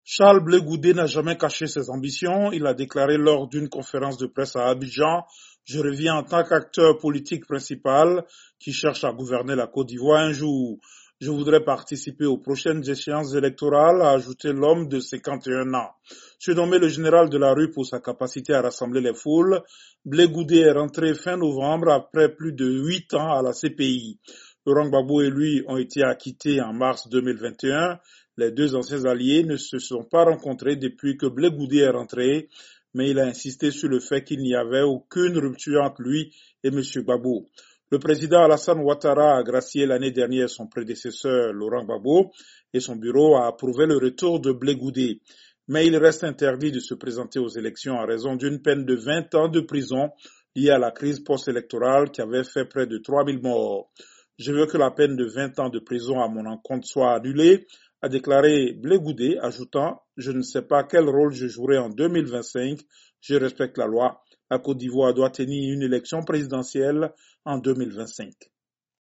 Charles Blé Goudé n'a jamais caché ses ambitions. Il a déclaré lors d'une conférence de presse à Abidjan: Je reviens en tant qu'acteur politique principal qui cherche à gouverner la Côte d'Ivoire un jour. Je voudrais participer aux prochaines échéances électorales, a ajouté l'homme de 51 ans. Surnommé le général de la rue pour sa capacité à rassembler les foules, Blé Goudé est rentré fin novembre après plus de 8 ans à la CPI. Laurent Gbagbo et lui ont été acquittés en mars 2021. Les deux anciens alliés ne se sont pas rencontrés depuis que Blé Goudé est rentré, mais il a insisté sur le fait qu'il n'y avait aucune rupture entre lui et M. Gbagbo. Le président Alassane Ouattara a gracié l'année dernière son prédécesseur Laurent Gbagbo et son bureau a approuvé le retour de Blé Goudé. Mais il reste interdit de se présenter aux élections en raison d'une peine de 20 ans de prison liée à la crise post-électorale qui avait fait près de 3000 morts. Je veux que la peine de 20 ans de prison à mon encontre soit annulée, a déclaré Blé Goudé, ajoutant « Je ne sais pas quel rôle je jouerai en 2025, je respecte la loi. La Côte d'Ivoire doit tenir une élection présidentielle en 2025. »